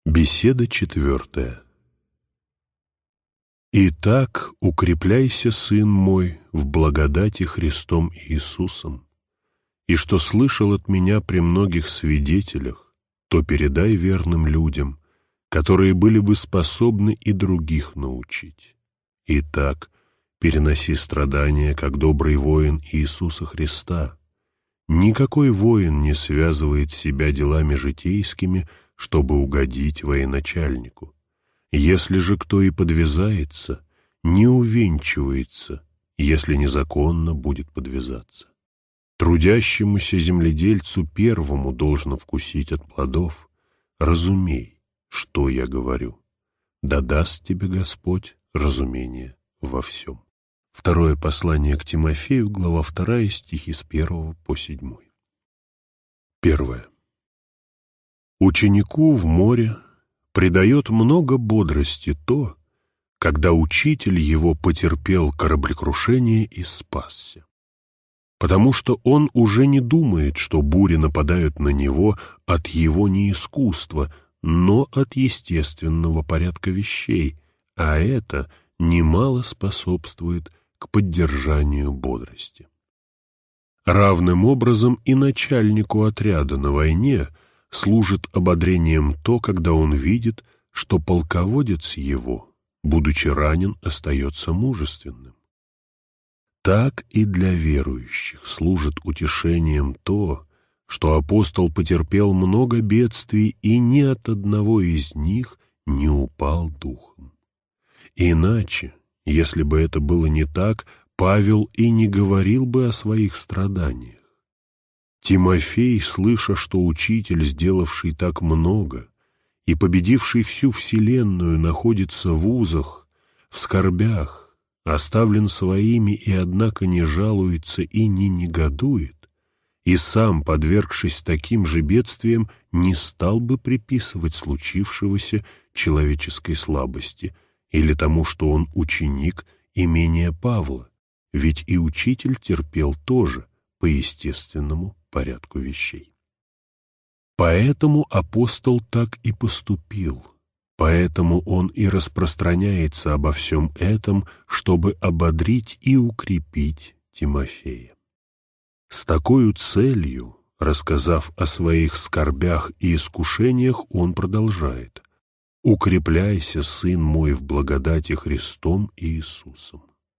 Беседа 4. Итак, укрепляйся, сын мой, в благодати Христом Иисусом, и что слышал от меня при многих свидетелях, то передай верным людям, которые были бы способны и других научить. Итак, переноси страдания, как добрый воин Иисуса Христа. Никакой воин не связывает себя делами житейскими, чтобы угодить военачальнику. Если же кто и подвязается, не увенчивается, если незаконно будет подвязаться. Трудящемуся земледельцу первому должно вкусить от плодов. Разумей, что я говорю. Да даст тебе Господь разумение во всем. Второе послание к Тимофею, глава 2, стихи с 1 по 7. 1. Ученику в море придает много бодрости то, когда учитель его потерпел кораблекрушение и спасся. Потому что он уже не думает, что бури нападают на него от его неискусства, но от естественного порядка вещей, а это немало способствует к поддержанию бодрости. Равным образом и начальнику отряда на войне служит ободрением то, когда он видит, что полководец его, будучи ранен, остается мужественным. Так и для верующих служит утешением то, что апостол потерпел много бедствий и ни от одного из них не упал духом. Иначе, если бы это было не так, Павел и не говорил бы о своих страданиях. Тимофей, слыша, что учитель, сделавший так много и победивший всю вселенную, находится в узах, в скорбях, оставлен своими и, однако, не жалуется и не негодует, и сам, подвергшись таким же бедствиям, не стал бы приписывать случившегося человеческой слабости или тому, что он ученик имения Павла, ведь и учитель терпел тоже по естественному порядку вещей. Поэтому апостол так и поступил, поэтому он и распространяется обо всем этом, чтобы ободрить и укрепить Тимофея. С такой целью, рассказав о своих скорбях и искушениях, он продолжает: «Укрепляйся, сын мой, в благодати Христом Иисусом».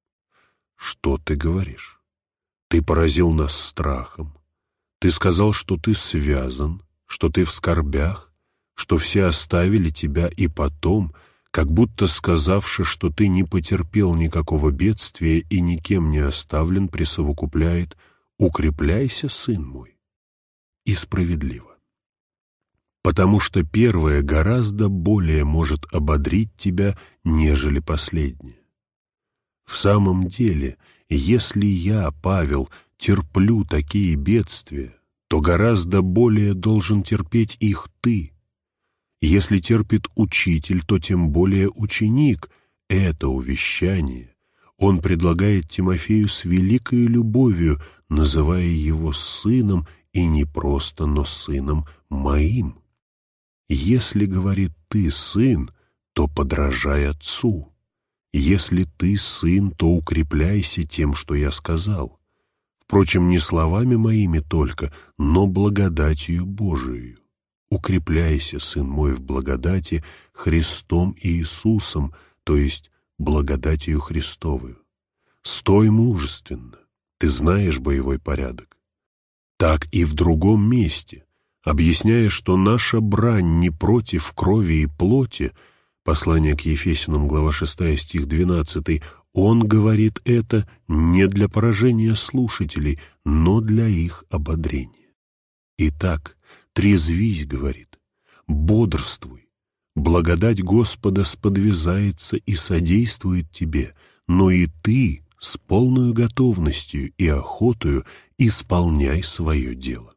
Что ты говоришь? Ты поразил нас страхом. Ты сказал, что ты связан, что ты в скорбях, что все оставили тебя, и потом, как будто сказавши, что ты не потерпел никакого бедствия и никем не оставлен, присовокупляет: «Укрепляйся, сын мой». И справедливо. Потому что первое гораздо более может ободрить тебя, нежели последнее. В самом деле, если я, Павел, терплю такие бедствия, то гораздо более должен терпеть их ты. Если терпит учитель, то тем более ученик. Это увещание он предлагает Тимофею с великой любовью, называя его сыном, и не просто, но сыном моим. Если, говорит, ты сын, то подражай отцу. Если ты сын, то укрепляйся тем, что я сказал. Впрочем, не словами моими только, но благодатью Божией. Укрепляйся, сын мой, в благодати Христом Иисусом, то есть благодатью Христовою. Стой мужественно, ты знаешь боевой порядок. Так и в другом месте, объясняя, что наша брань не против крови и плоти, послание к Ефесянам, глава 6, стих 12, он говорит это не для поражения слушателей, но для их ободрения. Итак, трезвись, говорит, бодрствуй, благодать Господа сподвязается и содействует тебе, но и ты с полною готовностью и охотою исполняй свое дело.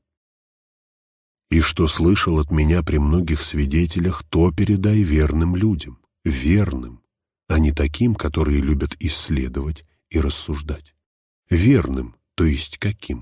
И что слышал от меня при многих свидетелях, то передай верным людям, верным, а не таким, которые любят исследовать и рассуждать. Верным, то есть каким?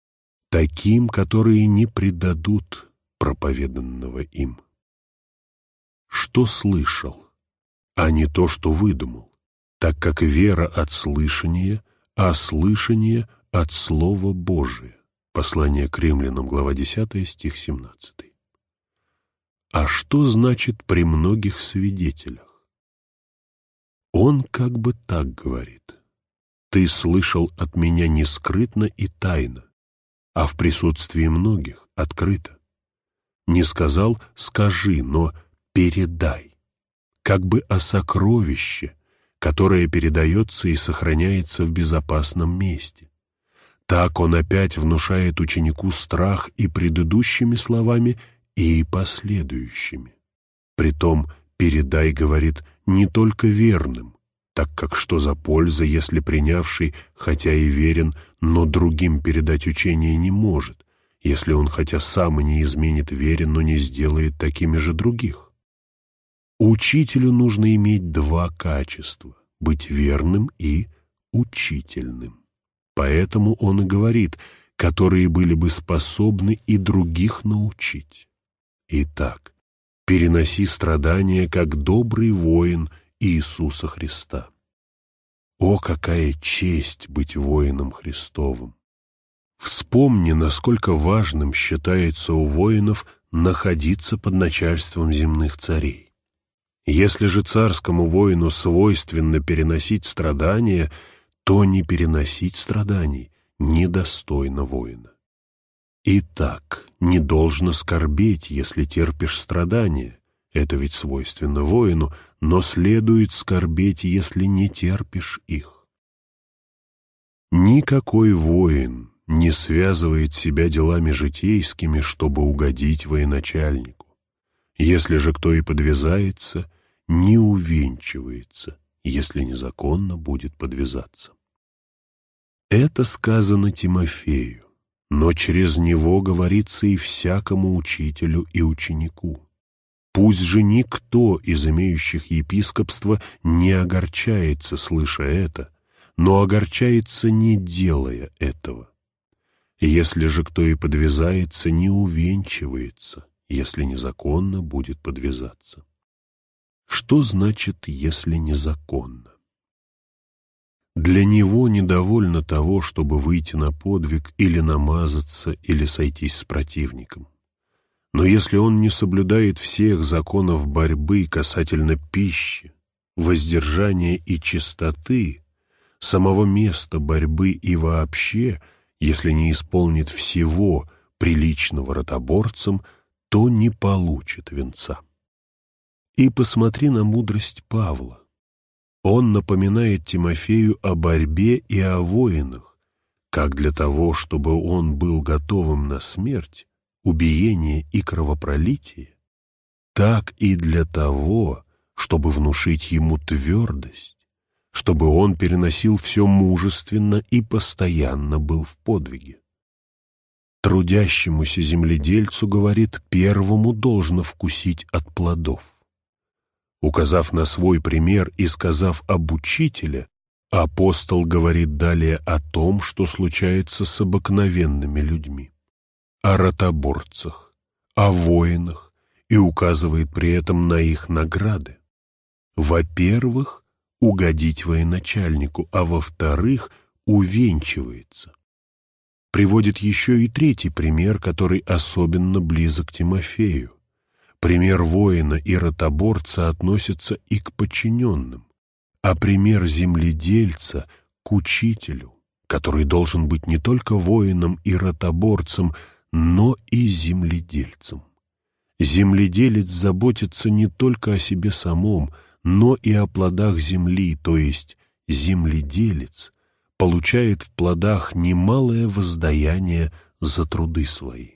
Таким, которые не предадут проповеданного им. что слышал, а не то, что выдумал, так как вера от слышания, а слышание от Слова Божия. Послание к Римлянам, глава 10, стих 17. А что значит «при многих свидетелях»? Он как бы так говорит: «Ты слышал от меня не скрытно и тайно, а в присутствии многих открыто. Не сказал «скажи», но «передай», как бы о сокровище, которое передается и сохраняется в безопасном месте. Так он опять внушает ученику страх и предыдущими словами, и последующими. Притом «передай», говорит, не только верным, так как что за польза, если принявший, хотя и верен, но другим передать учение не может, если он хотя сам и не изменит верен, но не сделает такими же других? Учителю нужно иметь два качества — быть верным и учительным. Поэтому он и говорит, которые были бы способны и других научить. Итак, переноси страдания, как добрый воин Иисуса Христа. О, какая честь быть воином Христовым! Вспомни, насколько важным считается у воинов находиться под начальством земных царей. Если же царскому воину свойственно переносить страдания, то не переносить страданий недостойно воина. Итак, не должно скорбеть, если терпишь страдания, это ведь свойственно воину, но следует скорбеть, если не терпишь их. Никакой воин не связывает себя делами житейскими, чтобы угодить военачальнику. Если же кто и подвязается, не увенчивается, если незаконно будет подвязаться. Это сказано Тимофею, но через него говорится и всякому учителю и ученику. Пусть же никто из имеющих епископство не огорчается, слыша это, но огорчается, не делая этого. Если же кто и подвязается, не увенчивается, если незаконно будет подвязаться. Что значит «если незаконно»? Для него недовольно того, чтобы выйти на подвиг или намазаться, или сойтись с противником. Но если он не соблюдает всех законов борьбы касательно пищи, воздержания и чистоты, самого места борьбы и вообще, если не исполнит всего приличного ротоборцам, то не получит венца. И посмотри на мудрость Павла. Он напоминает Тимофею о борьбе и о воинах, как для того, чтобы он был готовым на смерть, убиение и кровопролитие, так и для того, чтобы внушить ему твердость, чтобы он переносил все мужественно и постоянно был в подвиге. Трудящемуся земледельцу, говорит, первому должно вкусить от плодов. Указав на свой пример и сказав об учителе, апостол говорит далее о том, что случается с обыкновенными людьми, о ротоборцах, о воинах, и указывает при этом на их награды. Во-первых, угодить военачальнику, а во-вторых, увенчивается. Приводит еще и третий пример, который особенно близок Тимофею. Пример воина и ротоборца относится и к подчиненным, а пример земледельца — к учителю, который должен быть не только воином и ротоборцем, но и земледельцем. Земледелец заботится не только о себе самом, но и о плодах земли, то есть земледелец получает в плодах немалое воздаяние за труды свои.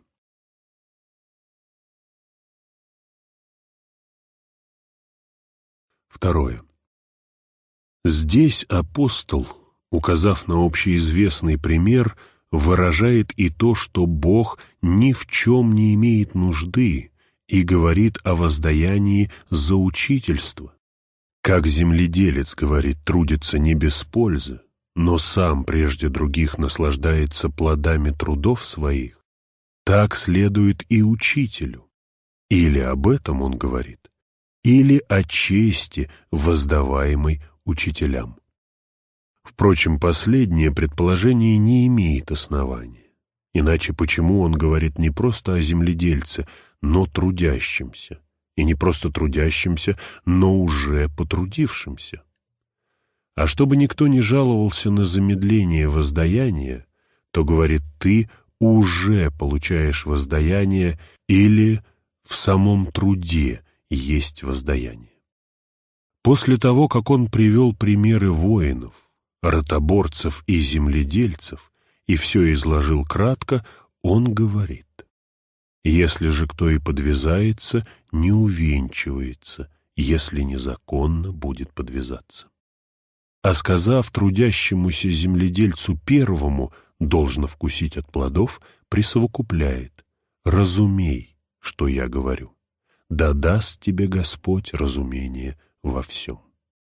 Второе. Здесь апостол, указав на общеизвестный пример, выражает и то, что Бог ни в чем не имеет нужды и говорит о воздаянии за учительство. Как земледелец, говорит, трудится не без пользы, но сам прежде других наслаждается плодами трудов своих, так следует и учителю. Или об этом он говорит: или о чести, воздаваемой учителям. Впрочем, последнее предположение не имеет основания. Иначе почему он говорит не просто о земледельце, но трудящемся, и не просто трудящемся, но уже потрудившемся? А чтобы никто не жаловался на замедление воздаяния, то, говорит, ты уже получаешь воздаяние или в самом труде есть воздаяние. После того, как он привел примеры воинов, ротоборцев и земледельцев, и все изложил кратко, он говорит: «Если же кто и подвязается, не увенчивается, если незаконно будет подвязаться». А сказав трудящемуся земледельцу первому должно вкусить от плодов, присовокупляет: «Разумей, что я говорю, да даст тебе Господь разумение во всем».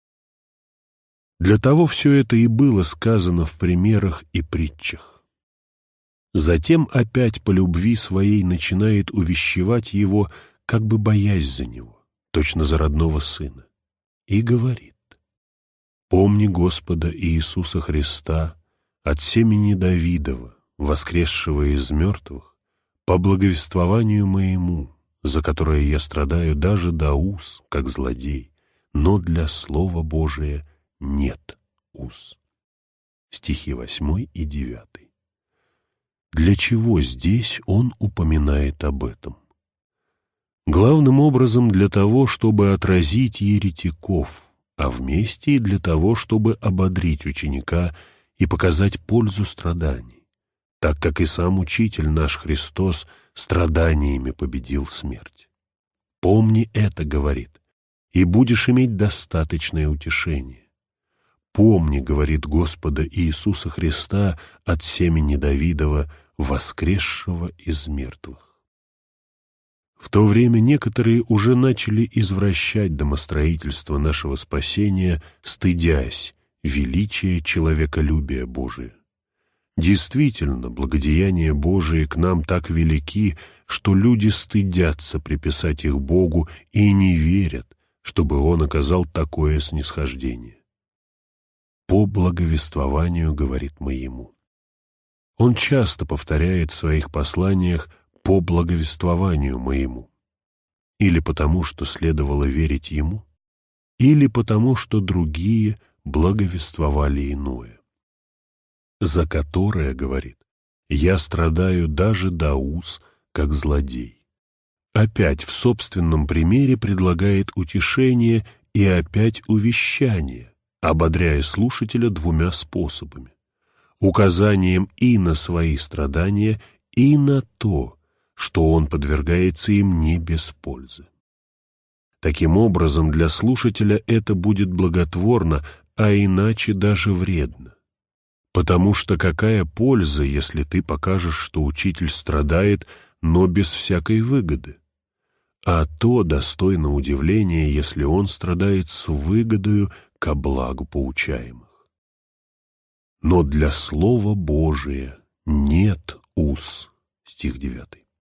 Для того все это и было сказано в примерах и притчах. Затем опять по любви своей начинает увещевать его, как бы боясь за него, точно за родного сына, и говорит: «Помни Господа Иисуса Христа, от семени Давидова, воскресшего из мертвых, по благовествованию моему, за которое я страдаю даже до уз, как злодей, но для Слова Божия нет уз». Стихи 8 и 9. Для чего здесь он упоминает об этом? Главным образом для того, чтобы отразить еретиков, а вместе и для того, чтобы ободрить ученика и показать пользу страданий, так как и сам Учитель наш Христос страданиями победил смерть. «Помни это, — говорит, — и будешь иметь достаточное утешение. Помни, — говорит, — Господа Иисуса Христа от семени Давидова, воскресшего из мертвых». В то время некоторые уже начали извращать домостроительство нашего спасения, стыдясь величия человеколюбия Божия. Действительно, благодеяния Божии к нам так велики, что люди стыдятся приписать их Богу и не верят, чтобы Он оказал такое снисхождение. «По благовествованию, — говорит, — моему». Он часто повторяет в своих посланиях «по благовествованию моему», или потому, что следовало верить ему, или потому, что другие благовествовали иное, за которое, говорит, я страдаю даже до уз, как злодей. Опять в собственном примере предлагает утешение и опять увещание, ободряя слушателя двумя способами: указанием и на свои страдания, и на то, что он подвергается им не без пользы. Таким образом, для слушателя это будет благотворно, а иначе даже вредно. Потому что какая польза, если ты покажешь, что учитель страдает, но без всякой выгоды? А то достойно удивления, если он страдает с выгодою ко благу поучаемых. Но для Слова Божия нет уз. Стих 9.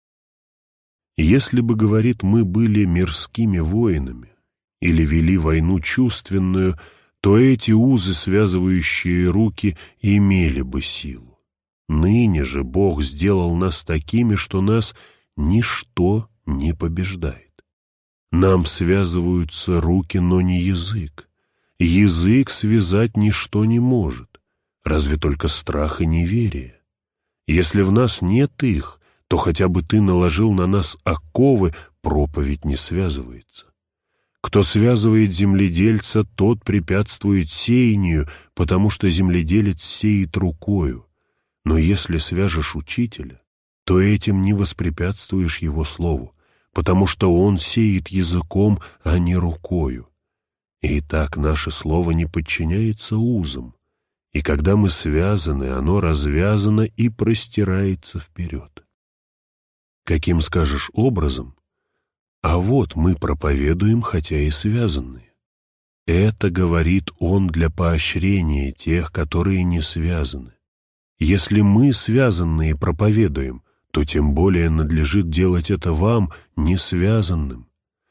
Если бы, говорит, мы были мирскими воинами или вели войну чувственную, то эти узы, связывающие руки, имели бы силу. Ныне же Бог сделал нас такими, что нас ничто не побеждает. Нам связываются руки, но не язык. Язык связать ничто не может, разве только страх и неверие. Если в нас нет их, то хотя бы ты наложил на нас оковы, проповедь не связывается. Кто связывает земледельца, тот препятствует сеянию, потому что земледелец сеет рукою. Но если свяжешь учителя, то этим не воспрепятствуешь его слову, потому что он сеет языком, а не рукою. И так наше слово не подчиняется узам, и когда мы связаны, оно развязано и простирается вперед. Каким скажешь образом? А вот мы проповедуем, хотя и связанные. Это, говорит он, для поощрения тех, которые не связаны. Если мы, связанные, проповедуем, то тем более надлежит делать это вам, не связанным.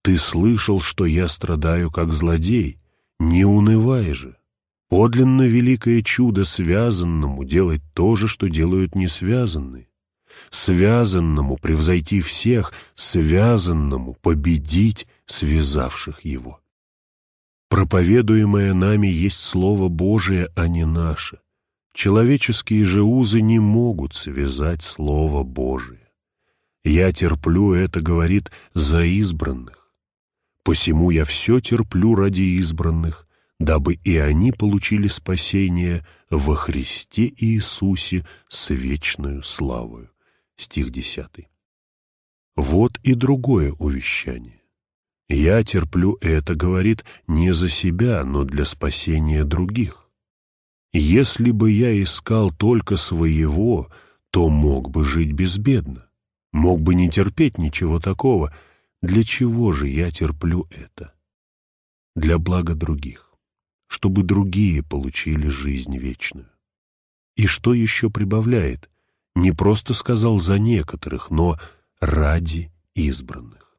Ты слышал, что я страдаю, как злодей. Не унывай же. Подлинно великое чудо связанному делать то же, что делают несвязанные. Связанному превзойти всех, связанному победить связавших его. Проповедуемое нами есть Слово Божие, а не наше. Человеческие же узы не могут связать Слово Божие. Я терплю это, говорит, за избранных. Посему я все терплю ради избранных, дабы и они получили спасение во Христе Иисусе с вечною славою. Стих 10. Вот и другое увещание. Я терплю это, говорит, не за себя, но для спасения других. Если бы я искал только своего, то мог бы жить безбедно, мог бы не терпеть ничего такого. Для чего же я терплю это? Для блага других, чтобы другие получили жизнь вечную. И что еще прибавляет? Не просто сказал «за некоторых», но «ради избранных».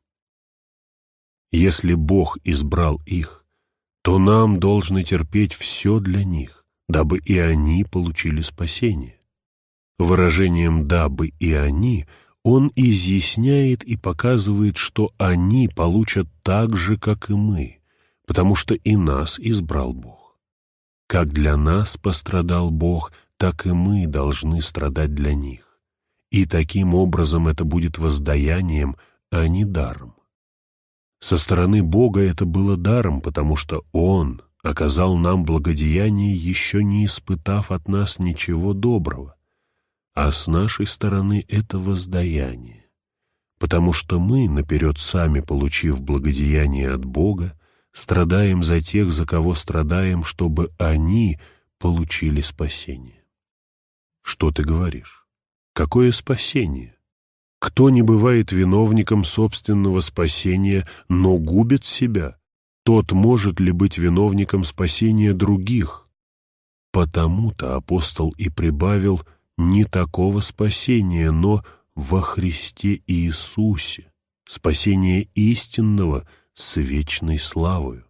Если Бог избрал их, то нам должно терпеть все для них, дабы и они получили спасение. Выражением «дабы и они» Он изъясняет и показывает, что они получат так же, как и мы, потому что и нас избрал Бог. Как для нас пострадал Бог, так и мы должны страдать для них. И таким образом это будет воздаянием, а не даром. Со стороны Бога это было даром, потому что Он оказал нам благодеяние, еще не испытав от нас ничего доброго. А с нашей стороны это воздаяние, потому что мы, наперед сами получив благодеяние от Бога, страдаем за тех, за кого страдаем, чтобы они получили спасение. Что ты говоришь? Какое спасение? Кто не бывает виновником собственного спасения, но губит себя, тот может ли быть виновником спасения других? Потому-то апостол и прибавил не такого спасения, но во Христе Иисусе, спасение истинного с вечной славою.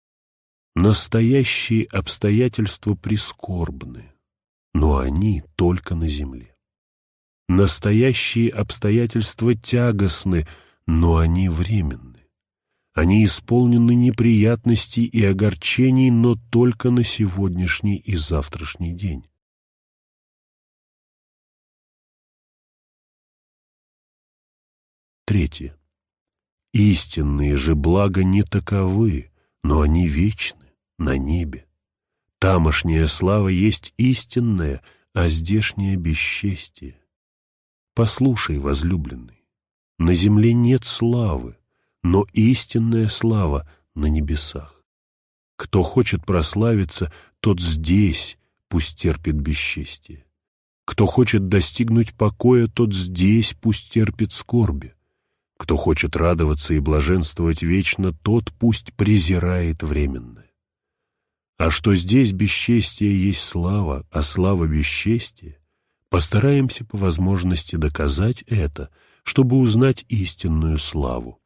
Настоящие обстоятельства прискорбны, но они только на земле. Настоящие обстоятельства тягостны, но они временны. Они исполнены неприятностей и огорчений, но только на сегодняшний и завтрашний день. Третье. Истинные же блага не таковы, но они вечны, на небе. Тамошняя слава есть истинная, а здешнее бесчестие. Послушай, возлюбленный, на земле нет славы, но истинная слава на небесах. Кто хочет прославиться, тот здесь пусть терпит бесчестие. Кто хочет достигнуть покоя, тот здесь пусть терпит скорби. Кто хочет радоваться и блаженствовать вечно, тот пусть презирает временное. А что здесь бесчестие есть слава, а слава бесчестие, постараемся по возможности доказать это, чтобы узнать истинную славу.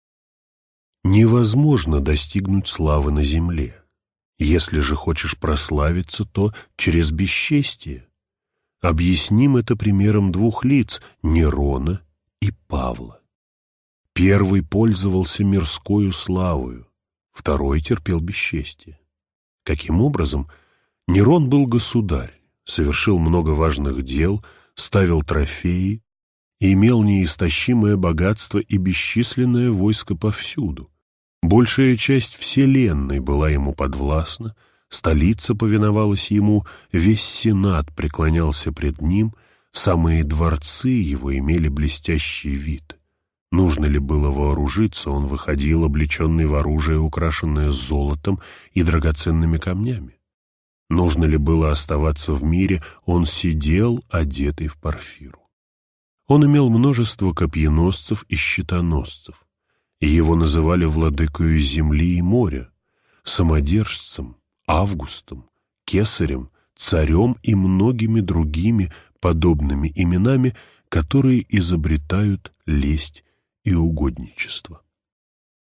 Невозможно достигнуть славы на земле. Если же хочешь прославиться, то через бесчестие. Объясним это примером двух лиц – Нерона и Павла. Первый пользовался мирскою славою, второй терпел бесчестие. Каким образом? Нерон был государь, совершил много важных дел, ставил трофеи, имел неистощимое богатство и бесчисленное войско повсюду. Большая часть вселенной была ему подвластна, столица повиновалась ему, весь сенат преклонялся пред ним, самые дворцы его имели блестящий вид. Нужно ли было вооружиться, он выходил, облеченный в оружие, украшенное золотом и драгоценными камнями. Нужно ли было оставаться в мире, он сидел, одетый в парфиру. Он имел множество копьеносцев и щитоносцев, и его называли владыкою земли и моря, самодержцем, Августом, Кесарем, царем и многими другими подобными именами, которые изобретают лесть и угодничество.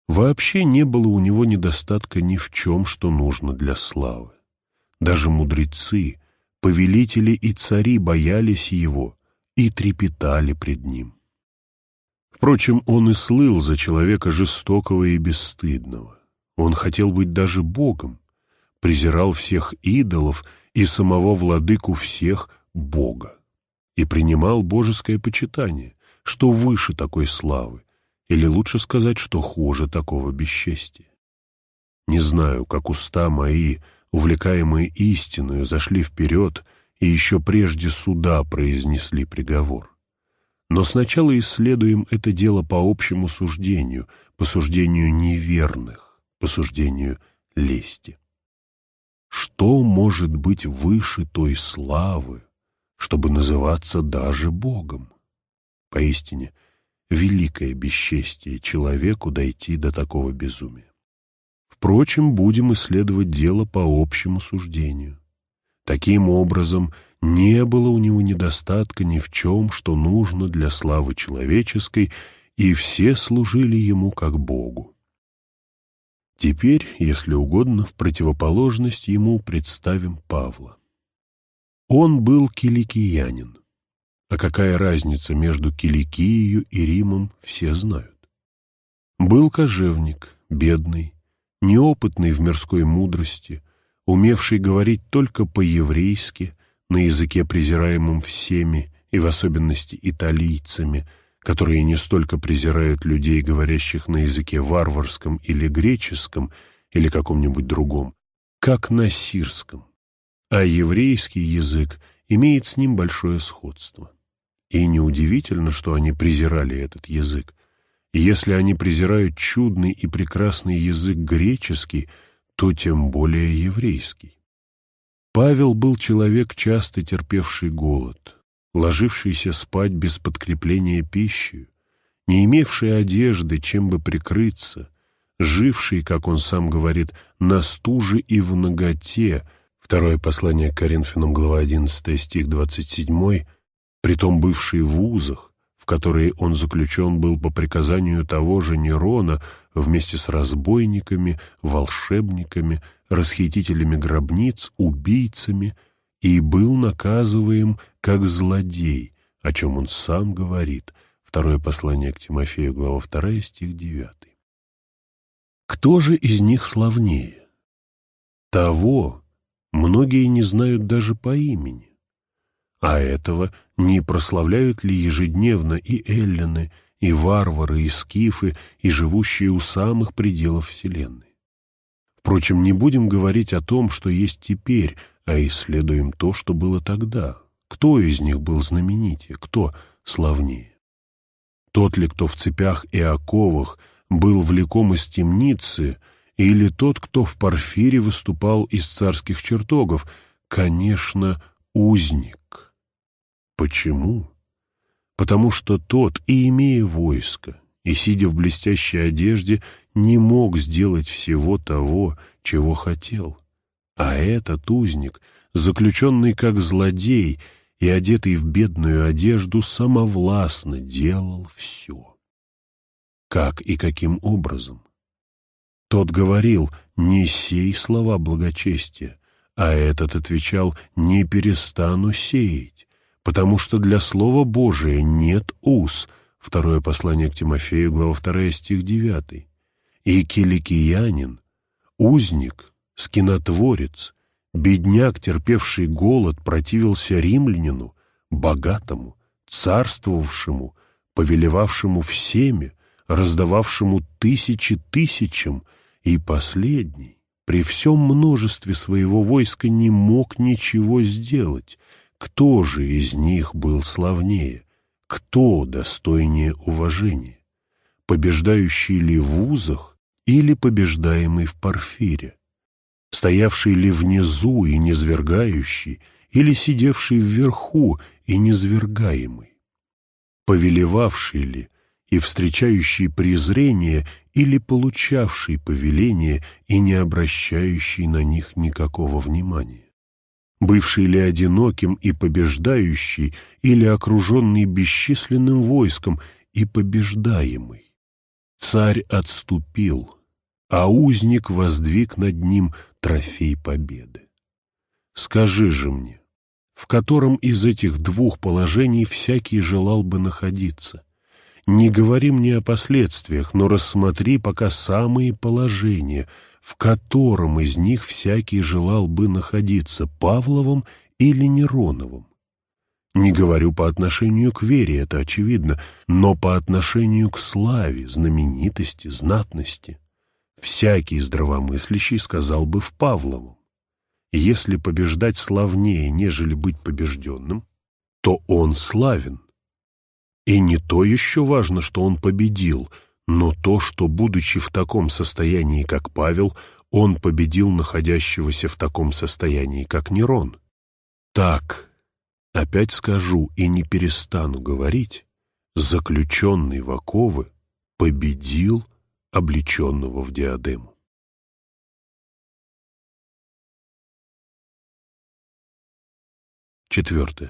Вообще не было у него недостатка ни в чем, что нужно для славы. Даже мудрецы, повелители и цари боялись его и трепетали пред ним. Впрочем, он и слыл за человека жестокого и бесстыдного. Он хотел быть даже Богом, презирал всех идолов и самого владыку всех Бога, и принимал божеское почитание, что выше такой славы, или лучше сказать, что хуже такого бесчестия. Не знаю, как уста мои, увлекаемые истиною, зашли вперед и еще прежде суда произнесли приговор. Но сначала исследуем это дело по общему суждению, по суждению неверных, по суждению лести. Что может быть выше той славы, чтобы называться даже Богом? Поистине, великое бесчестие человеку дойти до такого безумия. Впрочем, будем исследовать дело по общему суждению. Таким образом, не было у него недостатка ни в чем, что нужно для славы человеческой, и все служили ему как Богу. Теперь, если угодно, в противоположность ему представим Павла. Он был киликиянин. А какая разница между Киликией и Римом, все знают. Был кожевник, бедный, неопытный в мирской мудрости, умевший говорить только по-еврейски, на языке, презираемом всеми, и в особенности италийцами, которые не столько презирают людей, говорящих на языке варварском или греческом, или каком-нибудь другом, как на сирском, а еврейский язык имеет с ним большое сходство. И неудивительно, что они презирали этот язык. Если они презирают чудный и прекрасный язык греческий, то тем более еврейский. Павел был человек, часто терпевший голод, ложившийся спать без подкрепления пищей, не имевший одежды, чем бы прикрыться, живший, как он сам говорит, на стуже и в наготе, второе послание к Коринфянам, глава 11, стих 27, притом бывший в узах, в которые он заключен был по приказанию того же Нерона вместе с разбойниками, волшебниками, расхитителями гробниц, убийцами, и был наказываем как злодей, о чем он сам говорит. Второе послание к Тимофею, глава 2, стих 9. Кто же из них славнее? Того многие не знают даже по имени. А этого не прославляют ли ежедневно и эллины, и варвары, и скифы, и живущие у самых пределов вселенной? Впрочем, не будем говорить о том, что есть теперь, а исследуем то, что было тогда. Кто из них был знаменитее, кто славнее? Тот ли, кто в цепях и оковах был влеком из темницы, или тот, кто в Порфире выступал из царских чертогов? Конечно, узник. Почему? Потому что тот, и имея войско, и сидя в блестящей одежде, не мог сделать всего того, чего хотел. А этот узник, заключенный как злодей и одетый в бедную одежду, самовластно делал все. Как и каким образом? Тот говорил: «Не сей слова благочестия», а этот отвечал: «Не перестану сеять, потому что для Слова Божия нет уз». Второе послание к Тимофею, глава 2, стих 9. И киликиянин, узник, скинотворец, бедняк, терпевший голод, противился римлянину, богатому, царствовавшему, повелевавшему всеми, раздававшему тысячи тысячам, и последний, при всем множестве своего войска, не мог ничего сделать. Кто же из них был славнее? Кто достойнее уважения? Побеждающий ли в узах или побеждаемый в Порфире? Стоявший ли внизу и низвергающий, или сидевший вверху и низвергаемый? Повелевавший ли и встречающий презрение, или получавший повеление и не обращающий на них никакого внимания? Бывший ли одиноким и побеждающий, или окруженный бесчисленным войском и побеждаемый? Царь отступил, а узник воздвиг над ним трофей победы. Скажи же мне, в котором из этих двух положений всякий желал бы находиться? Не говори мне о последствиях, но рассмотри пока самые положения, в котором из них всякий желал бы находиться, Павловым или Нероновым. Не говорю по отношению к вере, это очевидно, но по отношению к славе, знаменитости, знатности. Всякий здравомыслящий сказал бы в Павловом. Если побеждать славнее, нежели быть побежденным, то он славен. И не то еще важно, что он победил, но то, что, будучи в таком состоянии, как Павел, он победил находящегося в таком состоянии, как Нерон. Так, опять скажу и не перестану говорить, заключенный в оковы победил облеченного в диадему. Четвертое.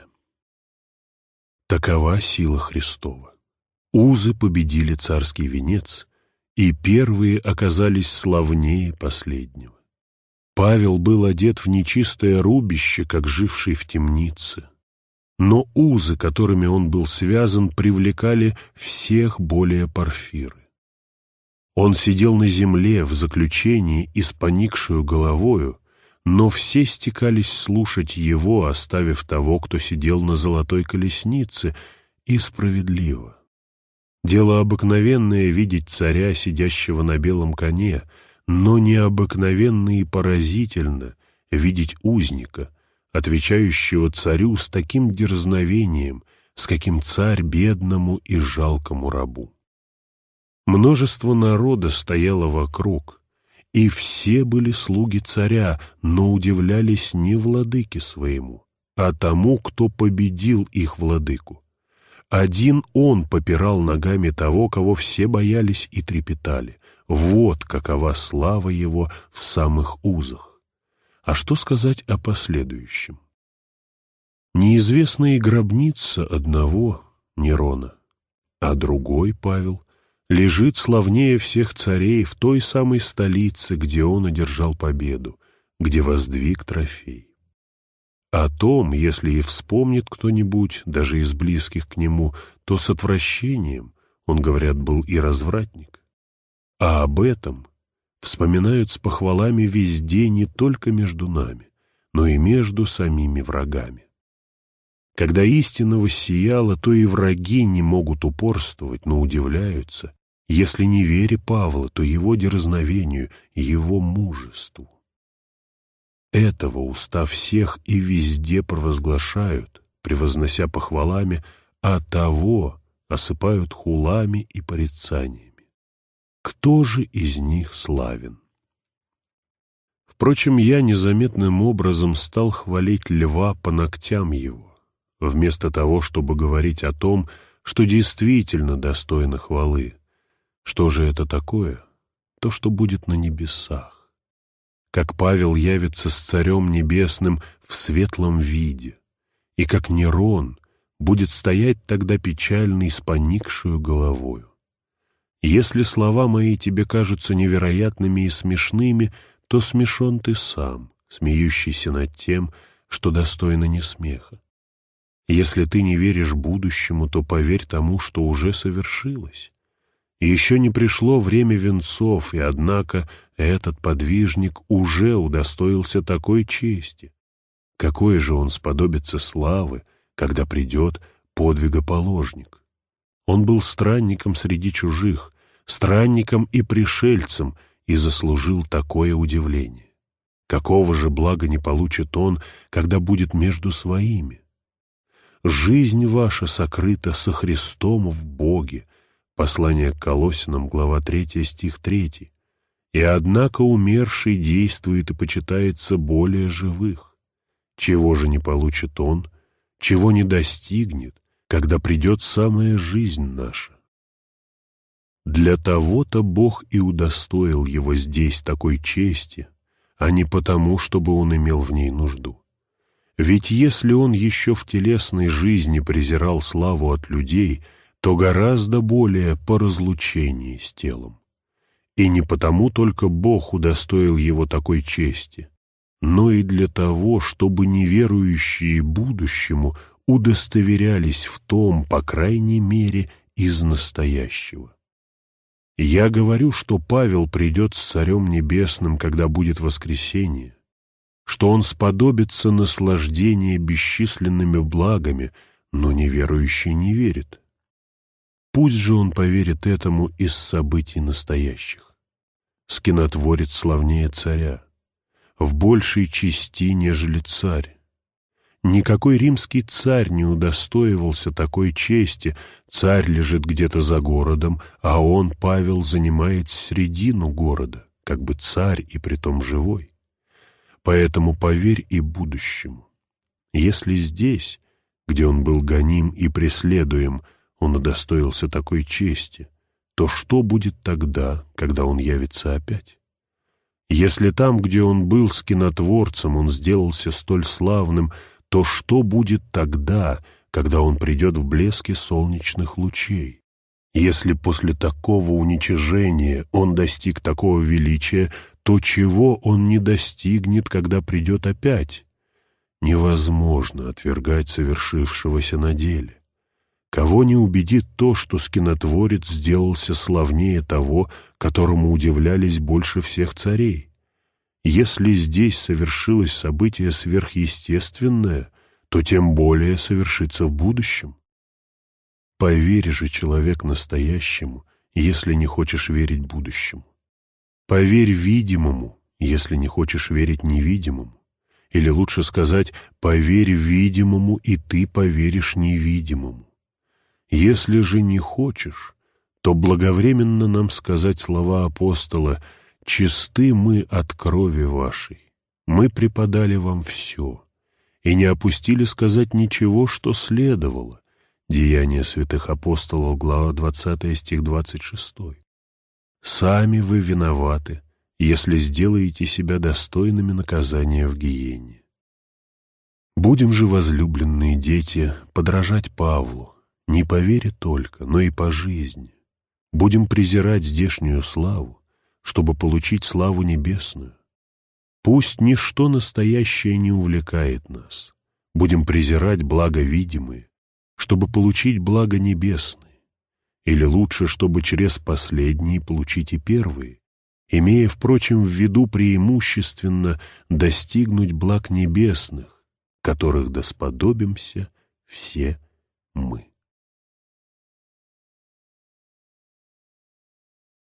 Такова сила Христова. Узы победили царский венец, и первые оказались славнее последнего. Павел был одет в нечистое рубище, как живший в темнице. Но узы, которыми он был связан, привлекали всех более Порфиры. Он сидел на земле в заключении и с поникшую головою, но все стекались слушать его, оставив того, кто сидел на золотой колеснице, и справедливо. Дело обыкновенное видеть царя, сидящего на белом коне, но необыкновенно и поразительно видеть узника, отвечающего царю с таким дерзновением, с каким царь бедному и жалкому рабу. Множество народа стояло вокруг, и все были слуги царя, но удивлялись не владыке своему, а тому, кто победил их владыку. Один он попирал ногами того, кого все боялись и трепетали. Вот какова слава его в самых узах. А что сказать о последующем? Неизвестная и гробница одного Нерона, а другой, Павел, лежит славнее всех царей в той самой столице, где он одержал победу, где воздвиг трофей. О том, если и вспомнит кто-нибудь, даже из близких к нему, то с отвращением, он, говорят, был и развратник. А об этом вспоминают с похвалами везде, не только между нами, но и между самими врагами. Когда истина воссияла, то и враги не могут упорствовать, но удивляются, если не вере Павла, то его дерзновению, его мужеству. Этого уста всех и везде провозглашают, превознося похвалами, а того осыпают хулами и порицаниями. Кто же из них славен? Впрочем, я незаметным образом стал хвалить льва по ногтям его, вместо того, чтобы говорить о том, что действительно достойно хвалы. Что же это такое? То, что будет на небесах. Как Павел явится с Царем Небесным в светлом виде, и как Нерон будет стоять тогда печальный с поникшую головою. Если слова мои тебе кажутся невероятными и смешными, то смешон ты сам, смеющийся над тем, что достойно не смеха. Если ты не веришь будущему, то поверь тому, что уже совершилось. И еще не пришло время венцов, и однако этот подвижник уже удостоился такой чести. Какой же он сподобится славы, когда придет подвигоположник? Он был странником среди чужих, странником и пришельцем, и заслужил такое удивление. Какого же блага не получит он, когда будет между своими? Жизнь ваша сокрыта со Христом в Боге. Послание к Колоссянам, глава 3, стих 3. И однако умерший действует и почитается более живых. Чего же не получит он, чего не достигнет, когда придет самая жизнь наша? Для того-то Бог и удостоил его здесь такой чести, а не потому, чтобы он имел в ней нужду. Ведь если он еще в телесной жизни презирал славу от людей, то гораздо более по разлучении с телом. И не потому только Бог удостоил его такой чести, но и для того, чтобы неверующие будущему удостоверялись в том, по крайней мере, из настоящего. Я говорю, что Павел придет с Царем Небесным, когда будет воскресение, что он сподобится наслаждения бесчисленными благами, но неверующий не верит. Пусть же он поверит этому из событий настоящих. Скинотворец славнее царя, в большей чести, нежели царь. Никакой римский царь не удостоивался такой чести, царь лежит где-то за городом, а он, Павел, занимает середину города, как бы царь и притом живой. Поэтому поверь и будущему. Если здесь, где он был гоним и преследуем, он удостоился такой чести, то что будет тогда, когда он явится опять? Если там, где он был скинотворцем, он сделался столь славным, то что будет тогда, когда он придет в блеске солнечных лучей? Если после такого уничижения он достиг такого величия, то чего он не достигнет, когда придет опять? Невозможно отвергать совершившегося на деле. Кого не убедит то, что скинотворец сделался славнее того, которому удивлялись больше всех царей? Если здесь совершилось событие сверхъестественное, то тем более совершится в будущем. Поверь же, человек, настоящему, если не хочешь верить будущему. Поверь видимому, если не хочешь верить невидимому. Или лучше сказать, поверь видимому, и ты поверишь невидимому. Если же не хочешь, то благовременно нам сказать слова апостола: «Чисты мы от крови вашей, мы преподали вам все, и не опустили сказать ничего, что следовало». Деяния святых апостолов, глава 20, стих 26. «Сами вы виноваты, если сделаете себя достойными наказания в гиене». Будем же, возлюбленные дети, подражать Павлу, не по вере только, но и по жизни. Будем презирать здешнюю славу, чтобы получить славу небесную. Пусть ничто настоящее не увлекает нас. Будем презирать благо видимые, чтобы получить благо небесные. Или лучше, чтобы через последние получить и первые, имея, впрочем, в виду преимущественно достигнуть благ небесных, которых досподобимся все мы.